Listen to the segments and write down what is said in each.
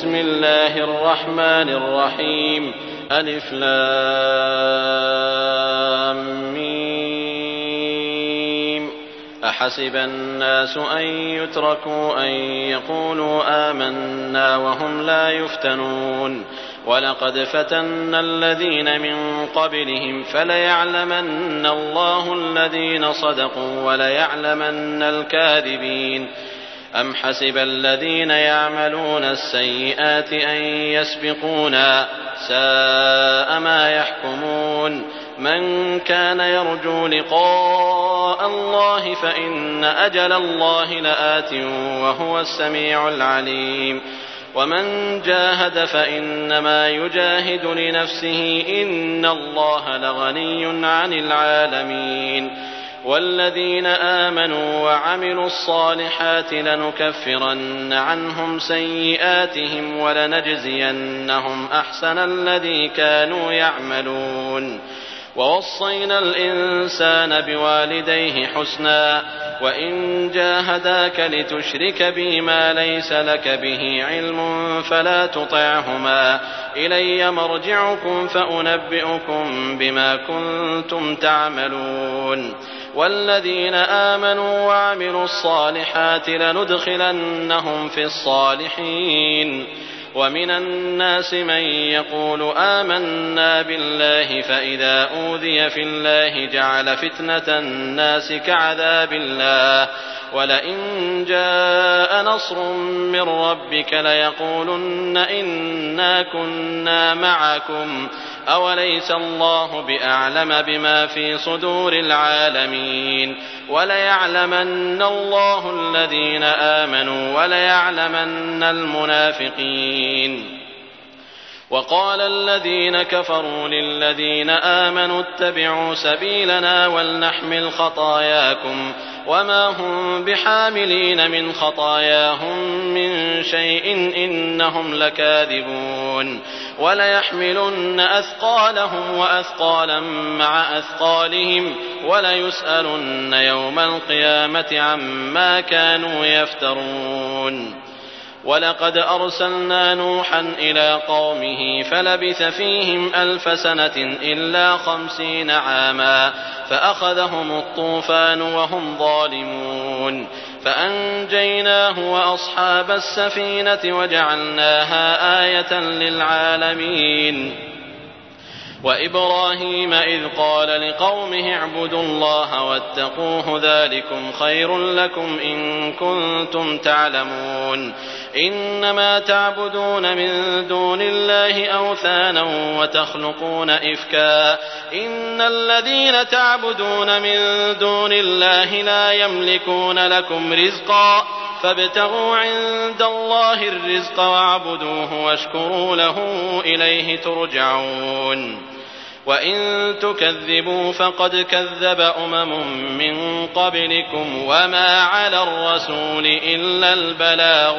بسم الله الرحمن الرحيم ألف لام ميم أحسب الناس أن يتركوا أن يقولوا آمنا وهم لا يفتنون ولقد فتنا الذين من قبلهم فليعلمن الله الذين صدقوا وليعلمن الكاذبين أم حسب الذين يعملون السيئات أن يسبقونا ساء ما يحكمون من كان يرجو لقاء الله فإن أجل الله لآت وهو السميع العليم ومن جاهد فإنما يجاهد لنفسه إن الله لغني عن العالمين والذين آمنوا وعملوا الصالحات لنكفرن عنهم سيئاتهم ولنجزينهم أحسن الذي كانوا يعملون ووصينا الإنسان بوالديه حسنا وإن جاهداك لتشرك بي ما ليس لك به علم فلا تطعهما إلي مرجعكم فأنبئكم بما كنتم تعملون والذين آمنوا وعملوا الصالحات لندخلنهم في الصالحين ومن الناس من يقول آمنا بالله فإذا أوذي في الله جعل فتنة الناس كعذاب الله ولئن جاء نصر من ربك ليقولن إنا كنا معكم أوليس الله بأعلم بما في صدور العالمين وليعلمن الله الذين آمنوا وليعلمن المنافقين وقال الذين كفروا للذين آمنوا اتبعوا سبيلنا ولنحمل خطاياكم وما هم بحاملين من خطاياهم من شيء إنهم لكاذبون وليحملن أثقالهم وأثقالا مع أثقالهم وليسألن يوم القيامة عما كانوا يفترون ولقد أرسلنا نوحا إلى قومه فلبث فيهم 1000 سنة إلا 50 عاما فأخذهم الطوفان وهم ظالمون فأنجيناه وأصحاب السفينة وجعلناها آية للعالمين وإبراهيم إذ قال لقومه اعبدوا الله واتقوه ذلكم خير لكم إن كنتم تعلمون إنما تعبدون من دون الله أوثانا وتخلقون إفكا إن الذين تعبدون من دون الله لا يملكون لكم رزقا فابتغوا عند الله الرزق واعبدوه واشكروا له إليه ترجعون وإن تكذبوا فقد كذب من قبلكم وما على الرسول إلا البلاغ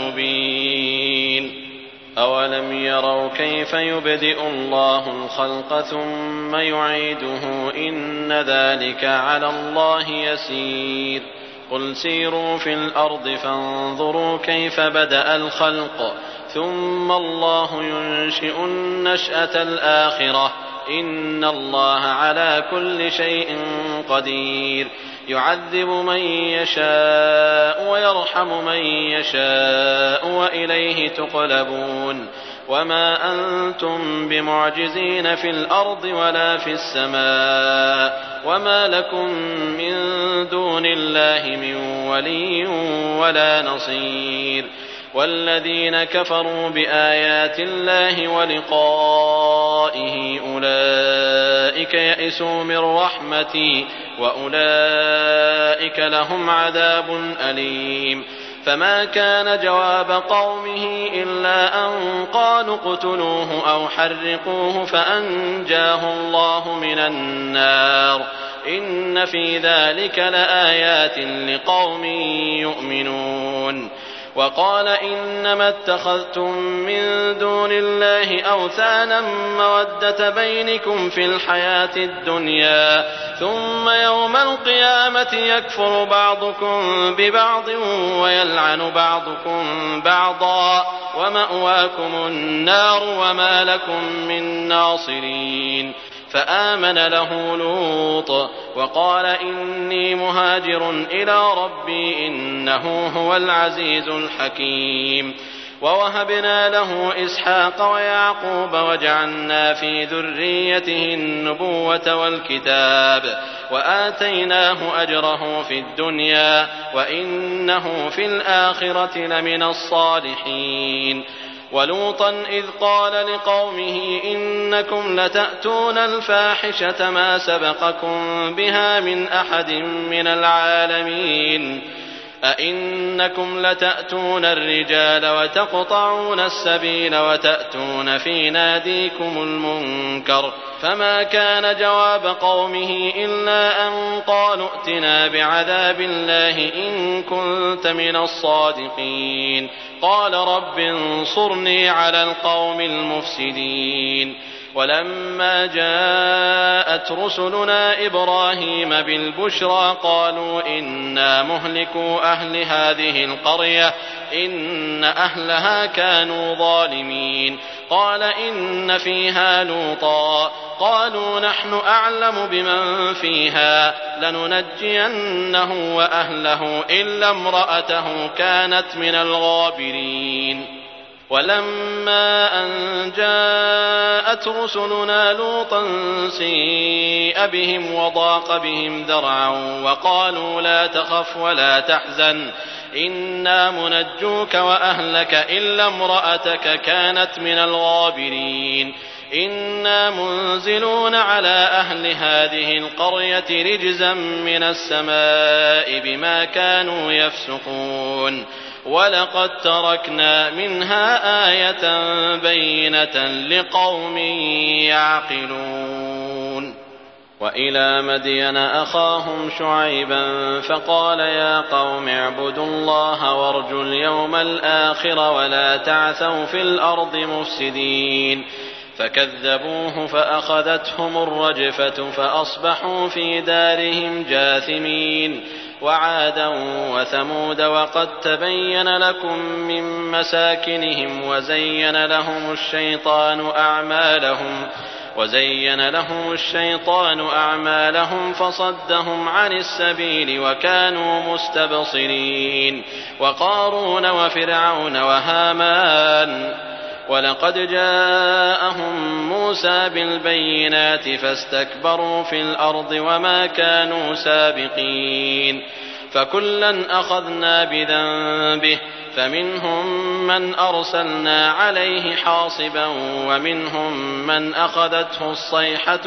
المبين أولم يروا كيف يبدئ الله الخلق ثم يعيده إن ذلك على الله يسير قل سيروا في الأرض فانظروا كيف بدأ الخلق ثم الله ينشئ النشأة الآخرة إن الله على كل شيء قدير يعذب من يشاء ويرحم من يشاء وإليه تقلبون وما أنتم بمعجزين في الأرض ولا في السماء وما لكم من دون الله من ولي ولا نصير والذين كفروا بآيات الله ولقائه أولئك يئسوا من رحمتي وأولئك لهم عذاب أليم فما كان جواب قومه إلا أن قالوا اقتلوه أو حرقوه فأنجاه الله من النار إن في ذلك لآيات لقوم يؤمنون وقال إنما اتخذتم من دون الله أوثانا مودة بينكم في الحياة الدنيا ثم يوم القيامة يكفر بعضكم ببعض ويلعن بعضكم بعضا ومأواكم النار وما لكم من ناصرين. فآمن له لوط وقال إني مهاجر إلى ربي إنه هو العزيز الحكيم. ووهبنا له إسحاق ويعقوب وجعلنا في ذريته النبوة والكتاب وآتيناه أجره في الدنيا وإنه في الآخرة لمن الصالحين. ولوطا إذ قال لقومه إنكم لتأتون الفاحشة ما سبقكم بها من أحد من العالمين أئنكم لتأتون الرجال وتقطعون السبيل وتأتون في ناديكم المنكر فما كان جواب قومه إلا أن قالوا ائتنا بعذاب الله إن كنت من الصادقين. قال رب انصرني على القوم المفسدين. ولما جاءت رسلنا إبراهيم بالبشرى قالوا إنا مهلكو أهل هذه القرية إن أهلها كانوا ظالمين. قال إن فيها لوطا قالوا نحن أعلم بمن فيها لننجينه وأهله إلا امرأته كانت من الغابرين. ولما أن جاءت رسلنا لوطا سيء بهم وضاق بهم ذرعا وقالوا لا تخف ولا تحزن إنا منجوك وأهلك إلا امرأتك كانت من الغابرين. إنا منزلون على أهل هذه القرية رجزا من السماء بما كانوا يفسقون ولقد تركنا منها آية بينة لقوم يعقلون. وإلى مدين أخاهم شعيبا فقال يا قوم اعبدوا الله وارجوا اليوم الآخر ولا تعثوا في الأرض مفسدين. فكذبوه فأخذتهم الرجفة فأصبحوا في دارهم جاثمين. وعادا وثمود وقد تبين لكم من مساكنهم وزين لهم الشيطان أعمالهم فصدهم عن السبيل وكانوا مستبصرين. وقارون وفرعون وهامان ولقد جاءهم موسى بالبينات فاستكبروا في الأرض وما كانوا سابقين. فكلا أخذنا بذنبه فمنهم من أرسلنا عليه حاصبا ومنهم من أخذته الصيحة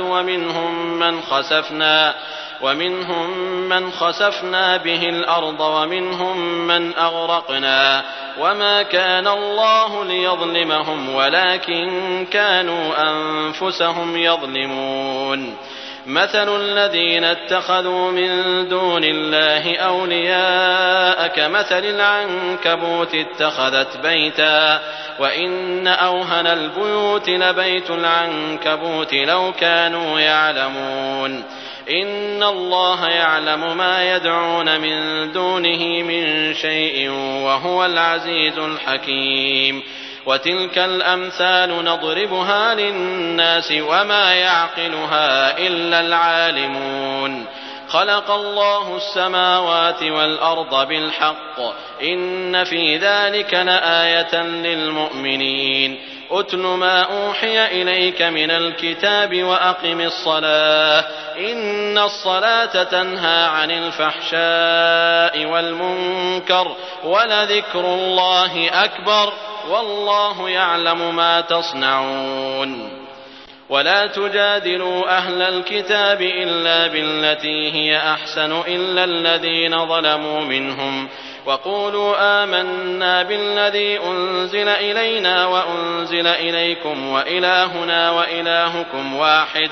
ومنهم من خسفنا به الأرض ومنهم من أغرقنا وما كان الله ليظلمهم ولكن كانوا أنفسهم يظلمون. مثل الذين اتخذوا من دون الله أولياء كمثل العنكبوت اتخذت بيتا وإن أوهن البيوت لبيت العنكبوت لو كانوا يعلمون. إن الله يعلم ما يدعون من دونه من شيء وهو العزيز الحكيم. وتلك الأمثال نضربها للناس وما يعقلها إلا العالمون. خلق الله السماوات والأرض بالحق إن في ذلك لآية للمؤمنين. أتل ما أوحي إليك من الكتاب وأقم الصلاة إن الصلاة تنهى عن الفحشاء والمنكر ولذكر الله أكبر والله يعلم ما تصنعون. ولا تجادلوا أهل الكتاب إلا بالتي هي أحسن إلا الذين ظلموا منهم وقولوا آمنا بالذي أنزل إلينا وأنزل إليكم وإلهنا وإلهكم واحد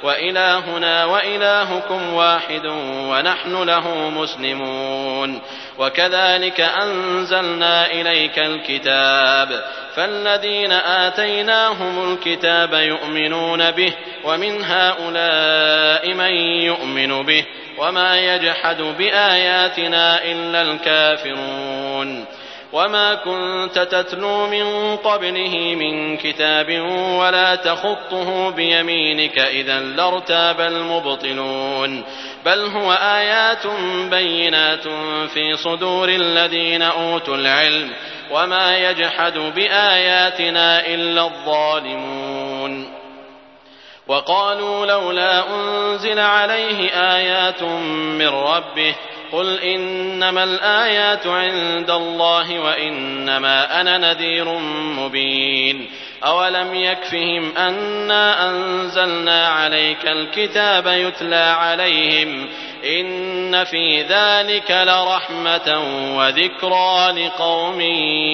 وإلهنا وإلهكم واحد ونحن له مسلمون. وكذلك أنزلنا إليك الكتاب فالذين آتيناهم الكتاب يؤمنون به ومن هؤلاء من يؤمن به وما يجحد بآياتنا إلا الكافرون. وما كنت تتلو من قبله من كتاب ولا تخطه بيمينك إذا لارتاب المبطلون بل هو آيات بينات في صدور الذين أوتوا العلم وما يجحد بآياتنا إلا الظالمون. وقالوا لولا أنزل عليه آيات من ربه قل إنما الآيات عند الله وإنما أنا نذير مبين. أولم يكفهم أنا أنزلنا عليك الكتاب يتلى عليهم إن في ذلك لرحمة وذكرى لقوم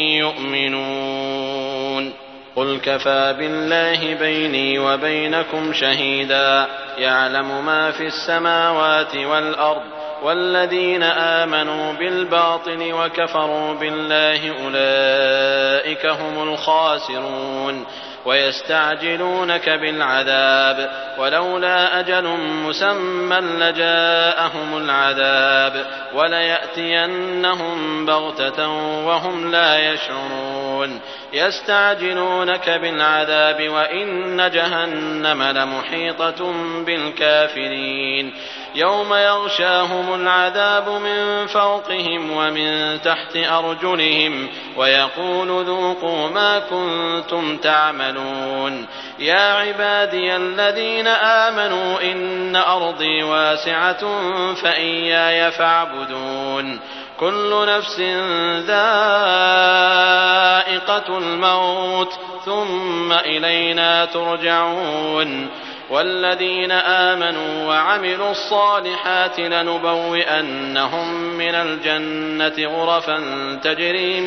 يؤمنون. قل كفى بالله بيني وبينكم شهيدا يعلم ما في السماوات والأرض والذين آمنوا بالباطل وكفروا بالله أولئك هم الخاسرون. ويستعجلونك بالعذاب ولولا أجل مسمى لجاءهم العذاب وليأتينهم بغتة وهم لا يشعرون. يستعجلونك بالعذاب وإن جهنم لمحيطة بالكافرين يوم يغشاهم العذاب من فوقهم ومن تحت أرجلهم ويقول ذوقوا ما كنتم تعملون. يا عبادي الذين آمنوا إن أرضي واسعة فإياي فاعبدون. كل نفس ذائقة الموت ثم إلينا ترجعون. والذين آمنوا وعملوا الصالحات لنبوئنهم من الجنة غرفا تجري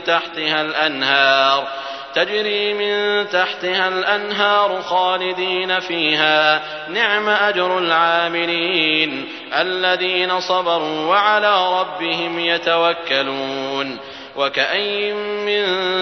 من تحتها الأنهار خالدين فيها نعم أجر العاملين الذين صبروا وعلى ربهم يتوكلون. وكأين من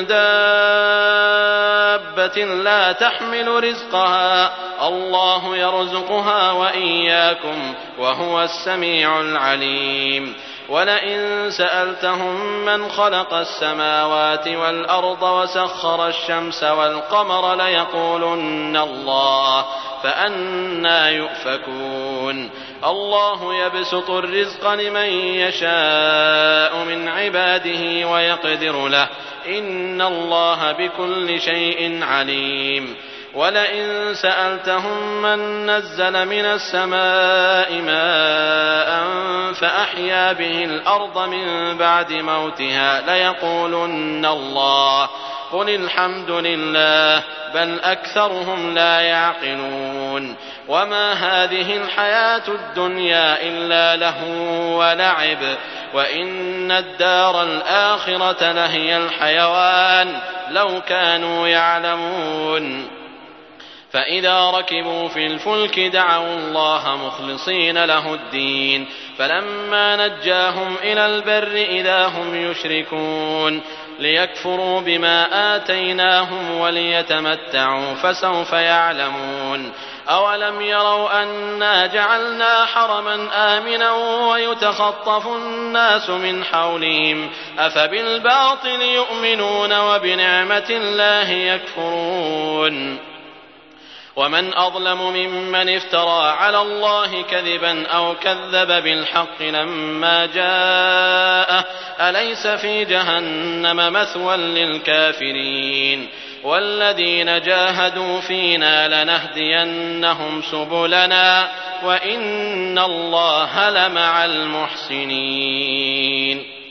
دابة لا تحمل رزقها الله يرزقها وإياكم وهو السميع العليم. ولئن سألتهم من خلق السماوات والأرض وسخر الشمس والقمر ليقولن الله فأنى يؤفكون. الله يبسط الرزق لمن يشاء من عباده ويقدر له إن الله بكل شيء عليم. ولئن سألتهم من نزل من السماء ماء فأحيا به الأرض من بعد موتها ليقولن الله قل الحمد لله بل أكثرهم لا يعقلون. وما هذه الحياة الدنيا إلا لهو ولعب وإن الدار الآخرة لهي الحيوان لو كانوا يعلمون. فإذا ركبوا في الفلك دعوا الله مخلصين له الدين فلما نجاهم إلى البر إذا هم يشركون ليكفروا بما آتيناهم وليتمتعوا فسوف يعلمون. أولم يروا أنا جعلنا حرما آمنا ويتخطف الناس من حولهم أفبالباطل يؤمنون وبنعمة الله يكفرون. ومن أظلم ممن افترى على الله كذبا أو كذب بالحق لما جاءه أليس في جهنم مثوى للكافرين. والذين جاهدوا فينا لنهدينهم سبلنا وإن الله لمع المحسنين.